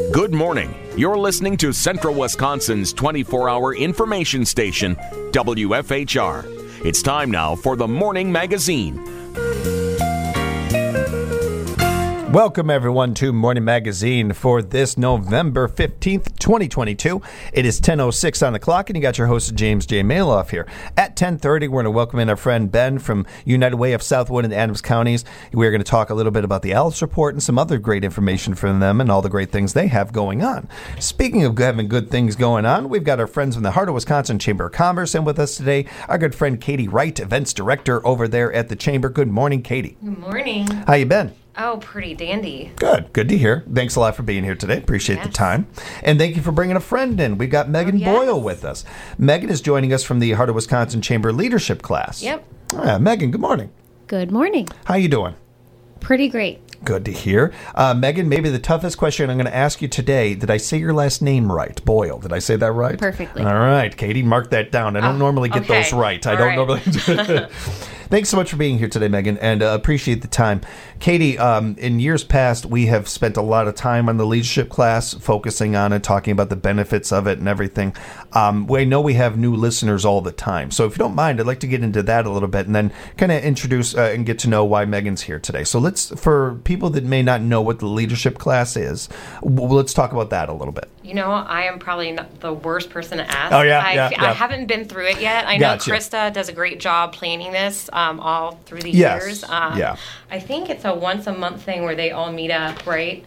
Good morning. You're listening to Central Wisconsin's 24-hour information station, WFHR. It's time now for the Morning Magazine. Welcome, everyone, to Morning Magazine for this November 15th, 2022. It is 10:06 on the clock, and you got your host, James J. Maloff, here. At 10:30, we're going to welcome in our friend Ben from United Way of Southwood and Adams counties. We're going to talk a little bit about the Alice Report and some other great information from them and all the great things they have going on. Speaking of having good things going on, we've got our friends from the Heart of Wisconsin Chamber of Commerce in with us today. Our good friend Katie Wright, Events Director over there at the Chamber. Good morning, Katie. Good morning. How you been? Oh, pretty dandy. Good to hear. Thanks a lot for being here today. Appreciate the time. And thank you for bringing a friend in. We've got Megan Boyle with us. Megan is joining us from the Heart of Wisconsin Chamber Leadership class. Yep. Megan, good morning. Good morning. How you doing? Pretty great. Good to hear. Megan, maybe the toughest question I'm going to ask you today, did I say your last name right? Boyle. Did I say that right? Perfectly. All right. Katie, mark that down. I don't normally get those right. I don't normally. Thanks so much for being here today, Megan, and appreciate the time. Katie, in years past, we have spent a lot of time on the leadership class, focusing on it, talking about the benefits of it and everything. We know we have new listeners all the time. So if you don't mind, I'd like to get into that a little bit and then kind of introduce and get to know why Megan's here today. So for people that may not know what the leadership class is, let's talk about that a little bit. You know, I am probably not the worst person to ask. Oh, yeah, I haven't been through it yet. I know Krista does a great job planning this all through the years. I think it's a once-a-month thing where they all meet up, right?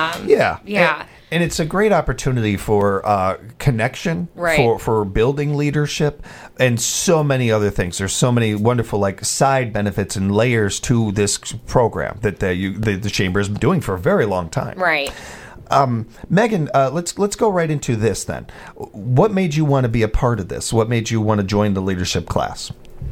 Yeah. And it's a great opportunity for connection, for building leadership, and so many other things. There's so many wonderful side benefits and layers to this program that the Chamber has been doing for a very long time. Right. Megan, let's go right into this then. What made you want to be a part of this? What made you want to join the leadership class?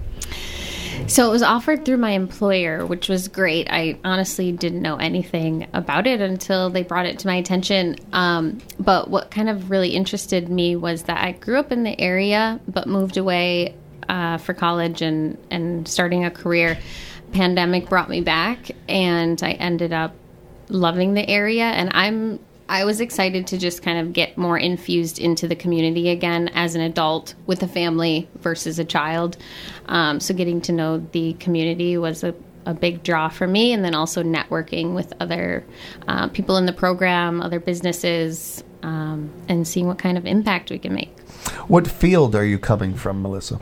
So it was offered through my employer, which was great. I honestly didn't know anything about it until they brought it to my attention. But what kind of really interested me was that I grew up in the area, but moved away for college and starting a career. Pandemic brought me back, and I ended up loving the area. And I was excited to just kind of get more infused into the community again as an adult with a family versus a child. So getting to know the community was a big draw for me, and then also networking with other people in the program, other businesses, and seeing what kind of impact we can make. What field are you coming from, Melissa?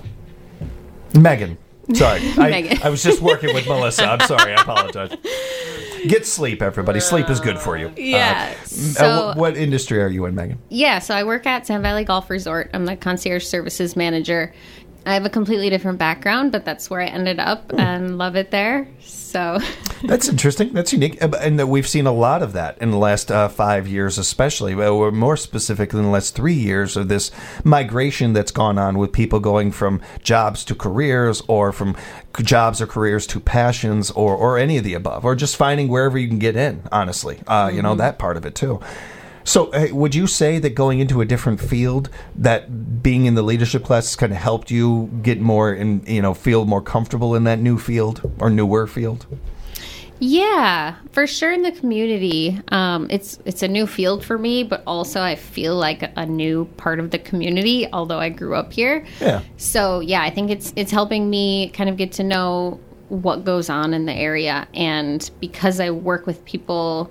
Megan. Sorry. I was just working with Melissa. I'm sorry. I apologize. Get sleep, everybody. Sleep is good for you. Yeah. What industry are you in, Megan? Yeah, so I work at Sand Valley Golf Resort. I'm the concierge services manager. I have a completely different background, but that's where I ended up and love it there. So that's interesting. That's unique. And we've seen a lot of that in the last 5 years, especially, or more specifically in the last 3 years, of this migration that's gone on with people going from jobs to careers, or from jobs or careers to passions, or any of the above, or just finding wherever you can get in, honestly. That part of it, too. So would you say that going into a different field, that being in the leadership class has kind of helped you get more feel more comfortable in that new field or newer field? Yeah, for sure. In the community, it's a new field for me, but also I feel like a new part of the community, although I grew up here. Yeah. So yeah, I think it's helping me kind of get to know what goes on in the area, and because I work with people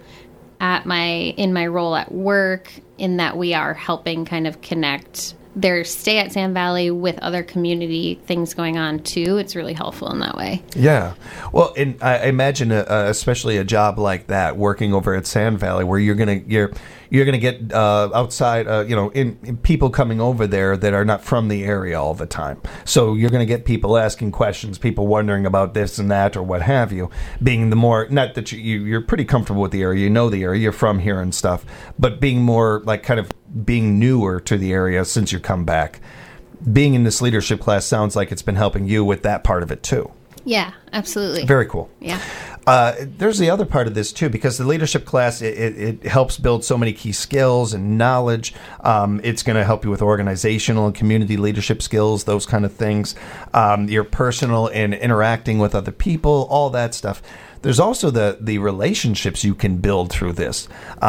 in my role at work, in that we are helping kind of connect their stay at Sand Valley with other community things going on too. It's really helpful in that way. Yeah. Well, and I imagine especially a job like that, working over at Sand Valley, where you're gonna get outside, in people coming over there that are not from the area all the time. So you're gonna get people asking questions, people wondering about this and that or what have you. Being the more, not that you're pretty comfortable with the area, you know the area, you're from here and stuff, but being more like kind of being newer to the area since you come back. Being in this leadership class sounds like it's been helping you with that part of it too. Yeah, absolutely. Very cool. Yeah. There's the other part of this too, because the leadership class, it helps build so many key skills and knowledge. It's going to help you with organizational and community leadership skills, those kind of things. Your personal and interacting with other people, all that stuff. there's also the relationships you can build through this.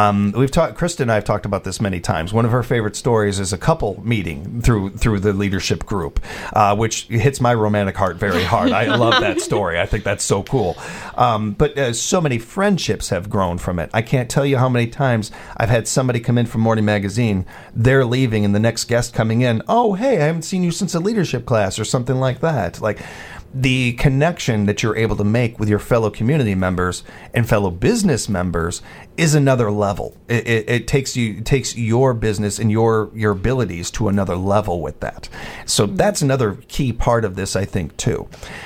Krista and I have talked about this many times. One of her favorite stories is a couple meeting through the leadership group, which hits my romantic heart very hard. I love that story. I think that's so cool. But so many friendships have grown from it. I can't tell you how many times I've had somebody come in from Morning Magazine, they're leaving, and the next guest coming in, oh, hey, I haven't seen you since a leadership class or something like that. Like, the connection that you're able to make with your fellow community members and fellow business members is another level. It takes your business and your abilities to another level with that. So that's another key part of this, I think, too.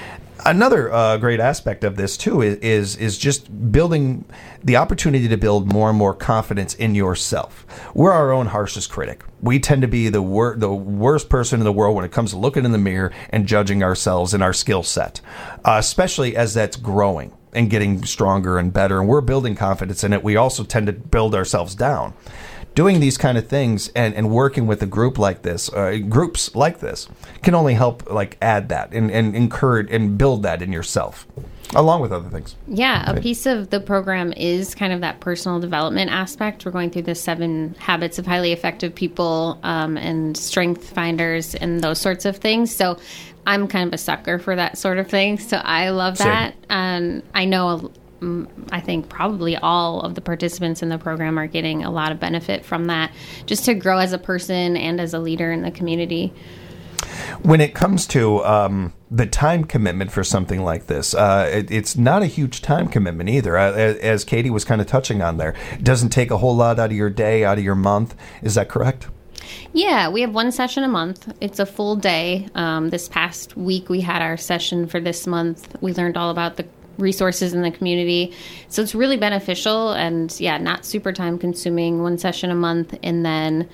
Another great aspect of this, too, is just building the opportunity to build more and more confidence in yourself. We're our own harshest critic. We tend to be the worst person in the world when it comes to looking in the mirror and judging ourselves and our skill set, especially as that's growing and getting stronger and better. And we're building confidence in it. We also tend to build ourselves down. Doing these kind of things and working with a group like this, groups like this, can only help add that and encourage and build that in yourself, along with other things. Yeah, a piece of the program is kind of that personal development aspect. We're going through the 7 habits of highly effective people and strength finders and those sorts of things. So I'm kind of a sucker for that sort of thing. So I love that. And I know I think probably all of the participants in the program are getting a lot of benefit from that, just to grow as a person and as a leader in the community. When it comes to the time commitment for something like this, it's not a huge time commitment either. As Katie was kind of touching on there, it doesn't take a whole lot out of your day, out of your month. Is that correct? Yeah, we have 1 session a month. It's a full day. This past week, we had our session for this month. We learned all about the resources in the community. So it's really beneficial and, not super time consuming. 1 session a month, and then,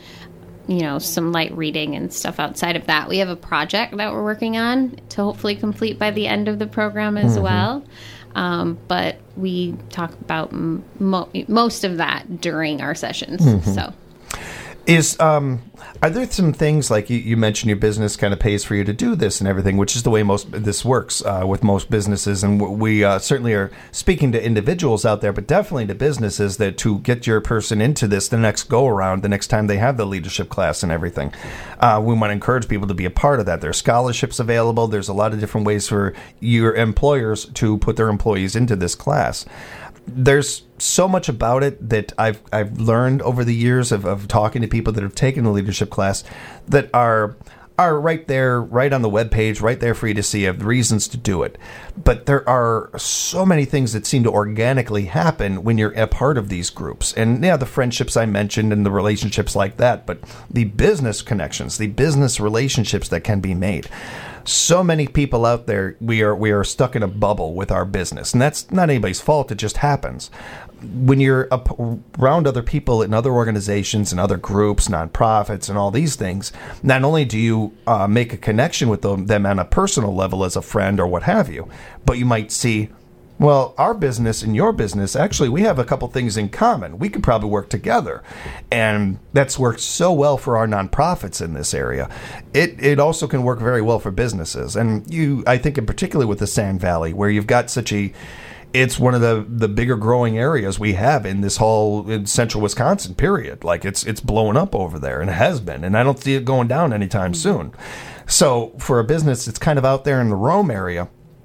some light reading and stuff outside of that. We have a project that we're working on to hopefully complete by the end of the program as well. But we talk about most of that during our sessions. So. Are there some things, like you mentioned your business kind of pays for you to do this and everything, which is the way this works with most businesses, and we certainly are speaking to individuals out there, but definitely to businesses, that to get your person into this the next go around, the next time they have the leadership class and everything, we want to encourage people to be a part of that. There's scholarships available. There's a lot of different ways for your employers to put their employees into this class. There's so much about it that I've learned over the years of talking to people that have taken the leadership class that are right there, right on the webpage, right there for you to see of reasons to do it. But there are so many things that seem to organically happen when you're a part of these groups. And the friendships I mentioned and the relationships like that, but the business connections, the business relationships that can be made. So many people out there, we are stuck in a bubble with our business, and that's not anybody's fault. It just happens. When you're around other people in other organizations and other groups, nonprofits, and all these things, not only do you make a connection with them on a personal level as a friend or what have you, but you might see, well, our business and your business, actually, we have a couple things in common. We could probably work together. And that's worked so well for our nonprofits in this area. It also can work very well for businesses. And I think in particular with the Sand Valley, where you've got it's one of the bigger growing areas we have in this whole in central Wisconsin, period. Like it's blowing up over there, and it has been. And I don't see it going down anytime soon. So for a business, it's kind of out there in the Rome area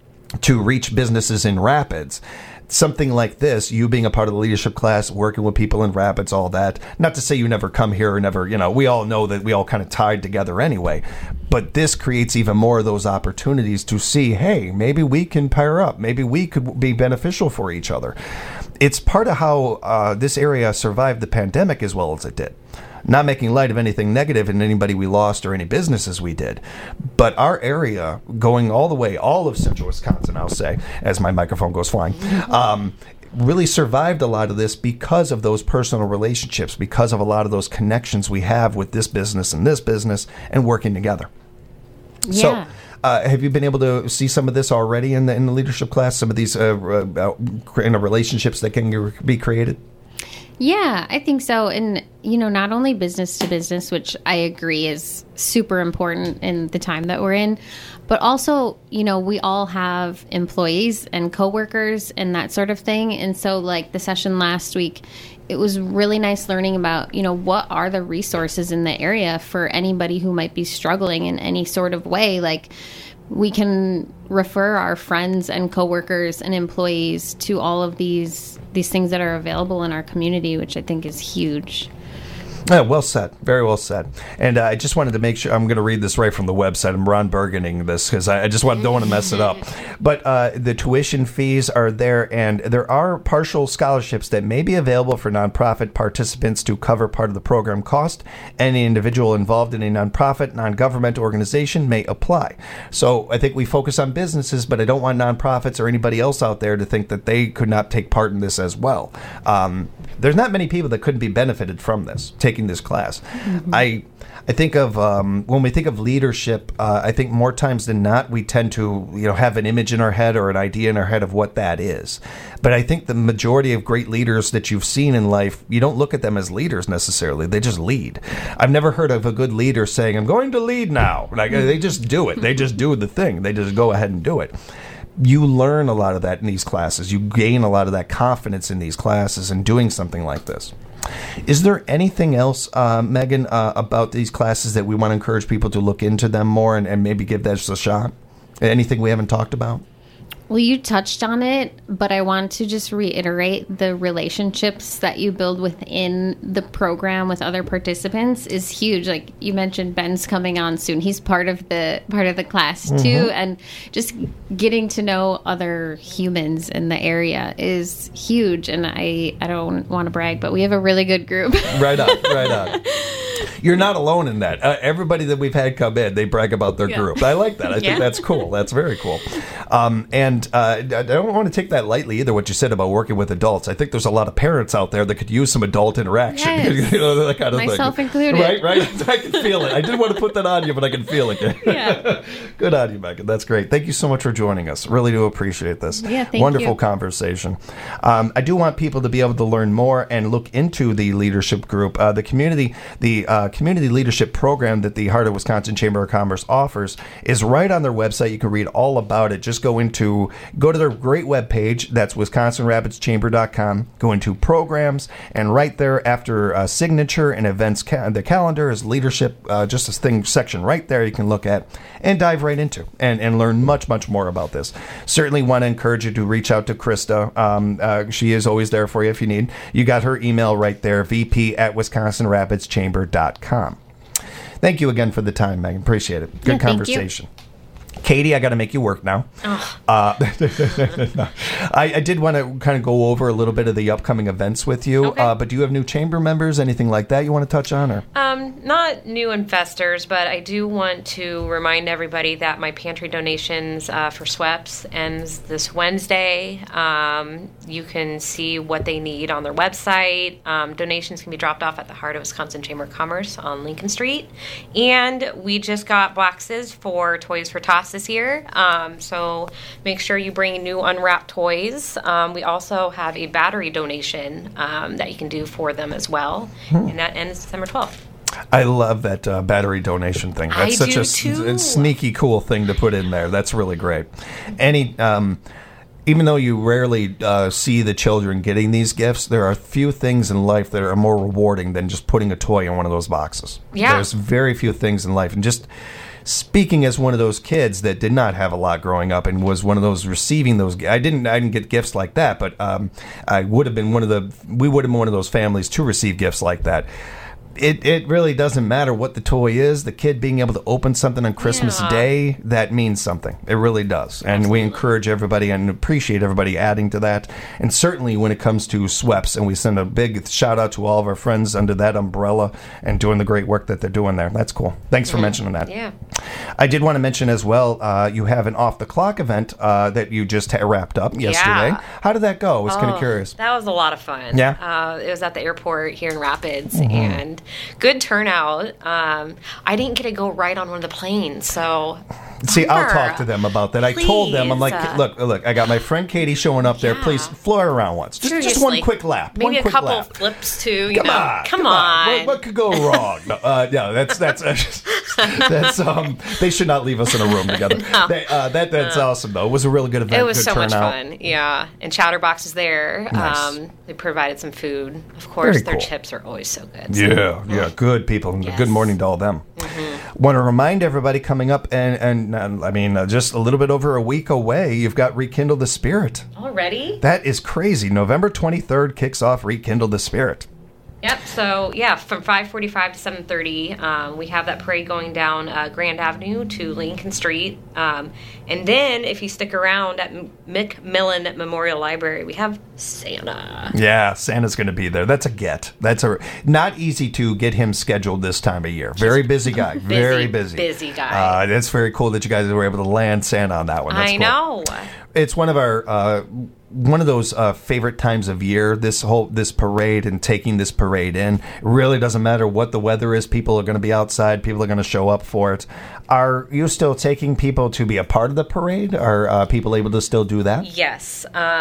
to reach businesses in Rapids. Something like this, you being a part of the leadership class, working with people in Rapids, all that. Not to say you never come here or never, we all know that we all kind of tied together anyway. But this creates even more of those opportunities to see, hey, maybe we can pair up. Maybe we could be beneficial for each other. It's part of how this area survived the pandemic as well as it did. Not making light of anything negative in anybody we lost or any businesses we did. But our area, going all the way, all of central Wisconsin, I'll say, as my microphone goes flying, really survived a lot of this because of those personal relationships, because of a lot of those connections we have with this business and working together. Yeah. So, have you been able to see some of this already in the leadership class, some of these relationships that can be created? Yeah, I think so. And, not only business to business, which I agree is super important in the time that we're in, but also, we all have employees and coworkers and that sort of thing. And so like the session last week, it was really nice learning about, what are the resources in the area for anybody who might be struggling in any sort of way. Like, we can refer our friends and coworkers and employees to all of these things that are available in our community, which I think is huge. Yeah, well said. Very well said. And I just wanted to make sure, I'm going to read this right from the website. I'm Ron Burgening this because I just don't want to mess it up. But the tuition fees are there, and there are partial scholarships that may be available for nonprofit participants to cover part of the program cost. Any individual involved in a nonprofit, non-government organization may apply. So I think we focus on businesses, but I don't want nonprofits or anybody else out there to think that they could not take part in this as well. There's not many people that couldn't be benefited from this, taking this class. Mm-hmm. I think of when we think of leadership, I think more times than not we tend to have an image in our head or an idea in our head of what that is. But I think the majority of great leaders that you've seen in life, you don't look at them as leaders necessarily. They just lead. I've never heard of a good leader saying, "I'm going to lead now." Like they just do it. They just do the thing. They just go ahead and do it. You learn a lot of that in these classes. You gain a lot of that confidence in these classes and doing something like this. Is there anything else, Megan, about these classes that we want to encourage people to look into them more and maybe give that a shot? Anything we haven't talked about? Well, you touched on it, but I want to just reiterate the relationships that you build within the program with other participants is huge. Like you mentioned, Ben's coming on soon. He's part of the class too, mm-hmm. and just getting to know other humans in the area is huge. And I don't want to brag, but we have a really good group. Right on. You're not alone in that. Everybody that we've had come in, they brag about their group. I like that. I think that's cool. That's very cool. And I don't want to take that lightly either, what you said about working with adults. I think there's a lot of parents out there that could use some adult interaction. Yes. That kind of myself thing. included. Right? I can feel it. I didn't want to put that on you, but I can feel it. Yeah. Good on you, Megan. That's great. Thank you so much for joining us. Really do appreciate this. Yeah, thank Wonderful you. Conversation. I do want people to be able to learn more and look into the leadership group, the community leadership program that the Heart of Wisconsin Chamber of Commerce offers is right on their website. You can read all about it. Just go to their great webpage. That's WisconsinRapidsChamber.com. Go into programs, and right there after signature and events, the calendar is leadership, just this thing section right there you can look at and dive right into and learn much, much more about this. Certainly want to encourage you to reach out to Krista. She is always there for you if you need. You got her email right there, vp@WisconsinRapidsChamber.com. Thank you again for the time, Megan. Appreciate it. Good conversation. Katie, I got to make you work now. I did want to kind of go over a little bit of the upcoming events with you, okay. But do you have new chamber members, anything like that you want to touch on? Or not new investors, but I do want to remind everybody that my pantry donations for SWEPS ends this Wednesday. You can see what they need on their website. Donations can be dropped off at the Heart of Wisconsin Chamber of Commerce on Lincoln Street. And we just got boxes for Toys for Tots this year, so make sure you bring new unwrapped toys. We also have a battery donation that you can do for them as well, and that ends December 12th. I love that battery donation thing. That's such a sneaky, cool thing to put in there. That's really great. Even though you rarely see the children getting these gifts, there are few things in life that are more rewarding than just putting a toy in one of those boxes. Yeah. There's very few things in life, and just speaking as one of those kids that did not have a lot growing up and was one of those receiving those, I didn't get gifts like that, but we would have been one of those families to receive gifts like that. It really doesn't matter what the toy is. The kid being able to open something on Christmas Day, that means something. It really does. And Absolutely. We encourage everybody and appreciate everybody adding to that. And certainly when it comes to SWEPS, and we send a big shout out to all of our friends under that umbrella and doing the great work that they're doing there. That's cool. Thanks for mentioning that. Yeah. I did want to mention as well, you have an Off the Clock event that you just wrapped up yesterday. Yeah. How did that go? I was kind of curious. That was a lot of fun. Yeah. It was at the airport here in Rapids, and good turnout. I didn't get to go right on one of the planes, so See, I'll talk to them about that. I told them, I'm like, Please. look, I got my friend Katie showing up there. Yeah. Please floor her around once. Just one Seriously. quick lap. Maybe one a quick couple lap. flips too. Come on. What could go wrong? No, that's they should not leave us in a room together. No. That's awesome though. It was a really good event. It was good so much turnout. fun. Yeah, and Chowderbox is there. Nice. They provided some food. Of course, Very their cool. chips are always so good. So. Yeah, good people. Yes. Good morning to all them. Want to remind everybody coming up, and I mean, just a little bit over a week away, you've got Rekindle the Spirit. Already? That is crazy. November 23rd kicks off Rekindle the Spirit. Yep. So from 5:45 to 7:30, we have that parade going down Grand Avenue to Lincoln Street, and then if you stick around at McMillan Memorial Library, we have Santa. Yeah, Santa's going to be there. That's a get. That's not easy to get him scheduled this time of year. Very busy guy. Very busy. Busy guy. That's very cool that you guys were able to land Santa on that one. That's I cool. know. It's one of our one of those favorite times of year. This parade and taking this parade in. It really doesn't matter what the weather is. People are going to be outside. People are going to show up for it. Are you still taking people to be a part of the parade? Are people able to still do that? Yes.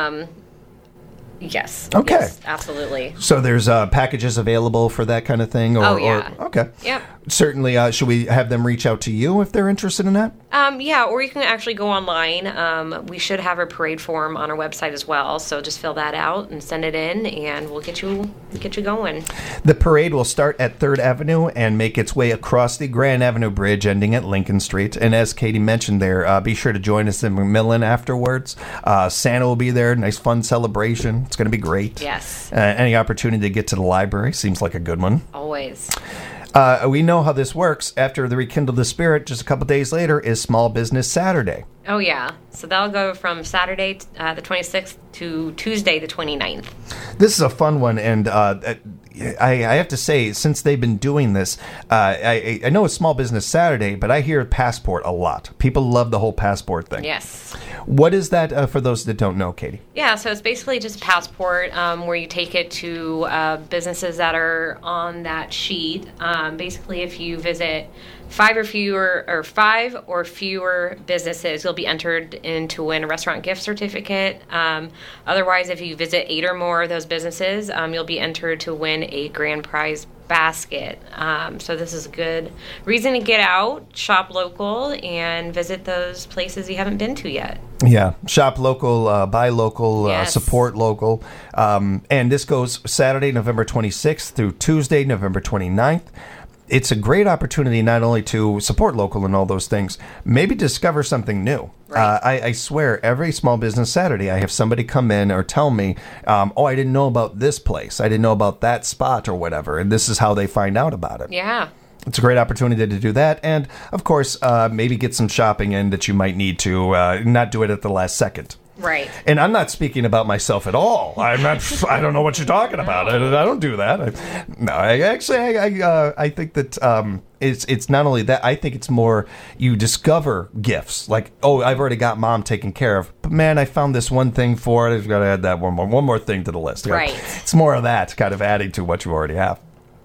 Yes. Okay. Yes, absolutely. So there's packages available for that kind of thing? Yeah. Okay. Yep. Certainly. Should we have them reach out to you if they're interested in that? Yeah, or you can actually go online. We should have a parade form on our website as well, so just fill that out and send it in, and we'll get you going. The parade will start at 3rd Avenue and make its way across the Grand Avenue Bridge, ending at Lincoln Street. And as Katie mentioned there, be sure to join us in McMillan afterwards. Santa will be there. Nice, fun celebration. It's going to be great. Yes. Any opportunity to get to the library seems like a good one. Always. We know how this works. After the Rekindle the Spirit, just a couple days later, is Small Business Saturday. Oh, yeah. So that'll go from Saturday the 26th to Tuesday the 29th. This is a fun one, and I have to say, since they've been doing this, I know it's Small Business Saturday, but I hear Passport a lot. People love the whole Passport thing. Yes. What is that for those that don't know, Katie? Yeah, so it's basically just a passport where you take it to businesses that are on that sheet. Basically, if you visit 5 or fewer businesses, you'll be entered in to win a restaurant gift certificate. Otherwise, if you visit 8 or more of those businesses, you'll be entered to win a grand prize basket. So this is a good reason to get out, shop local, and visit those places you haven't been to yet. Yeah, shop local, buy local, Yes. support local. And this goes Saturday, November 26th through Tuesday, November 29th. It's a great opportunity not only to support local and all those things, maybe discover something new. Right. I swear, every Small Business Saturday, I have somebody come in or tell me, I didn't know about this place. I didn't know about that spot or whatever. And this is how they find out about it. Yeah. It's a great opportunity to do that. And, of course, maybe get some shopping in that you might need to, not do it at the last second. Right. And I'm not speaking about myself at all. I don't know what you're talking about. I don't do that. I think that it's not only that. I think it's more you discover gifts. Like, I've already got Mom taken care of. But man, I found this one thing for it. I've got to add that one more thing to the list. Right. It's more of that kind of adding to what you already have.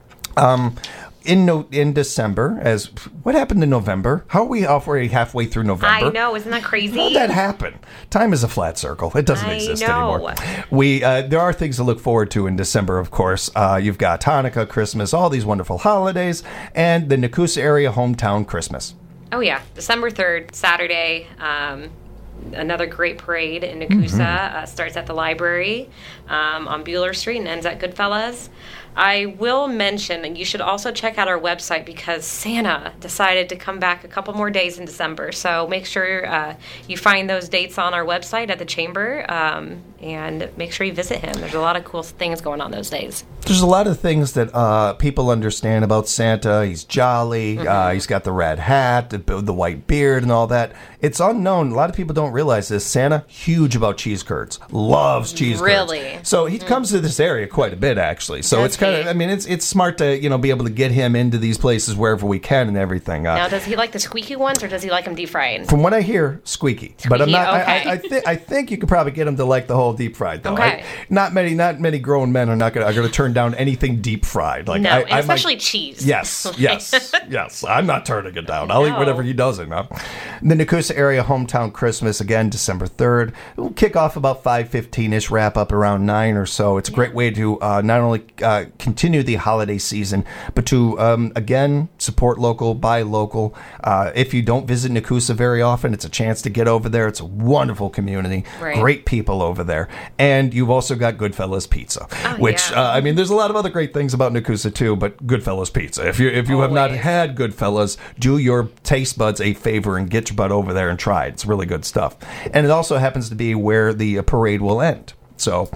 In December, what happened in November? How are we already halfway through November? I know, isn't that crazy? How did that happen? Time is a flat circle. It doesn't exist anymore. There are things to look forward to in December, of course. You've got Hanukkah, Christmas, all these wonderful holidays, and the Nakusa area hometown Christmas. Oh, yeah. December 3rd, Saturday. Another great parade in Nakusa. Starts at the library on Bueller Street and ends at Goodfellas. I will mention that you should also check out our website because Santa decided to come back a couple more days in December. So make sure you find those dates on our website at the Chamber and make sure you visit him. There's a lot of cool things going on those days. There's a lot of things that people understand about Santa. He's jolly. He's got the red hat, the white beard, and all that. It's unknown. A lot of people don't don't realize this, Santa, huge about cheese curds. Loves cheese curds. Really? So he comes to this area quite a bit, actually. So it's kind of, I mean, it's smart to, be able to get him into these places wherever we can and everything. Now, does he like the squeaky ones, or does he like them deep fried? From what I hear, squeaky. But I'm not. Okay. I think you could probably get him to like the whole deep fried, though. Okay. Not many grown men are going to turn down anything deep fried. Like no, I especially cheese. Yes. I'm not turning it down. I'll eat whatever he doesn't. The Nekoosa area hometown Christmas, again, December 3rd. We'll kick off about 5:15-ish, wrap up around 9 or so. It's a great way to not only continue the holiday season, but to, again, support local, buy local. If you don't visit Nekoosa very often, it's a chance to get over there. It's a wonderful community. Right. Great people over there. And you've also got Goodfellas Pizza, which, I mean, there's a lot of other great things about Nekoosa, too, but Goodfellas Pizza. If you have not had Goodfellas, do your taste buds a favor and get your butt over there and try it. It's really good stuff. And it also happens to be where the parade will end. So,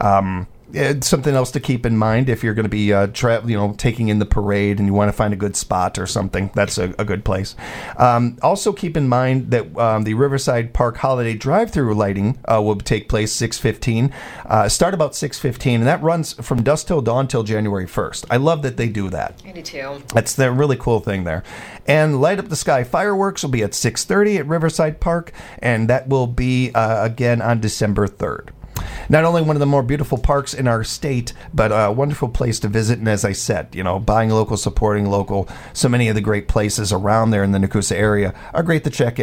it's something else to keep in mind if you're going to be taking in the parade and you want to find a good spot or something. That's a good place. Also keep in mind that the Riverside Park Holiday Drive-Thru lighting will take place 6:15. Start about 6:15, and that runs from dusk till dawn till January 1st. I love that they do that. I do too. That's the really cool thing there. And Light Up the Sky fireworks will be at 6:30 at Riverside Park, and that will be again on December 3rd. Not only one of the more beautiful parks in our state, but a wonderful place to visit. And as I said, buying local, supporting local. So many of the great places around there in the Nekoosa area are great to check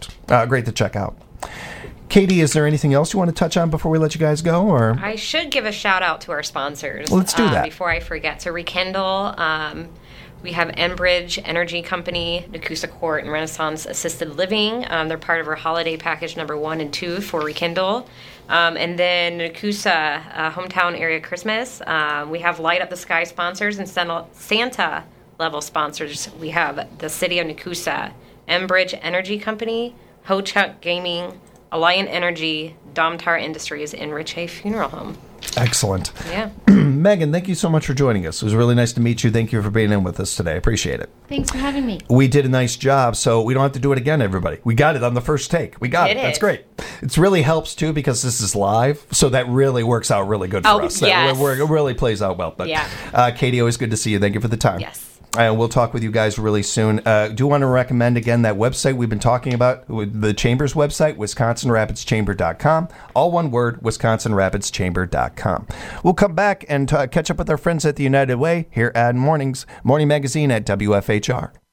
out. Katie, is there anything else you want to touch on before we let you guys go? Or I should give a shout out to our sponsors. Let's do that before I forget. So Rekindle. We have Enbridge Energy Company, Nekoosa Court, and Renaissance Assisted Living. They're part of our holiday package number 1 and 2 for Rekindle. And then Nekoosa Hometown Area Christmas. We have Light Up the Sky sponsors and Santa level sponsors. We have the City of Nekoosa, Enbridge Energy Company, Ho-Chunk Gaming, Alliant Energy, Domtar Industries, and Rich Hay Funeral Home. Excellent. Yeah. Megan, thank you so much for joining us. It was really nice to meet you. Thank you for being in with us today. I appreciate it. Thanks for having me. We did a nice job, so we don't have to do it again, everybody. We got it on the first take. We got it. That's great. It really helps, too, because this is live, so that really works out really good for us. Yes. It really plays out well. But, Katie, always good to see you. Thank you for the time. Yes. And we'll talk with you guys really soon. Do want to recommend, again, that website we've been talking about, the Chamber's website, WisconsinRapidsChamber.com. All one word, WisconsinRapidsChamber.com. We'll come back and catch up with our friends at the United Way here at Morning Magazine at WFHR.